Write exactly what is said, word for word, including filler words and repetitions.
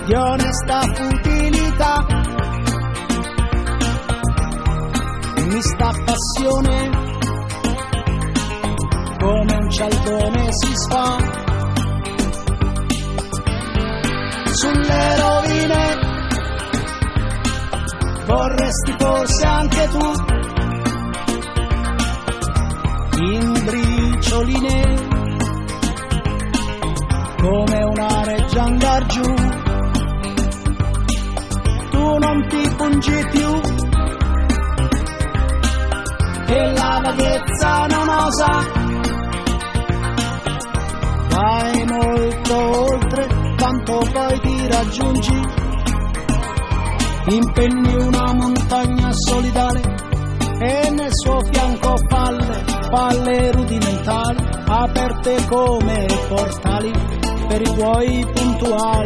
di onesta futilità, mista passione, come un cialdone si sfa sulle rovine. Vorresti forse anche tu, in bricioline, come una reggia andar giù. Tu non ti pungi più, e la vaghezza non osa. Vai molto oltre, tanto poi ti raggiungi. Impenni una montagna solidale e nel suo fianco falle, falle rudimentali, aperte come portali per i tuoi puntuali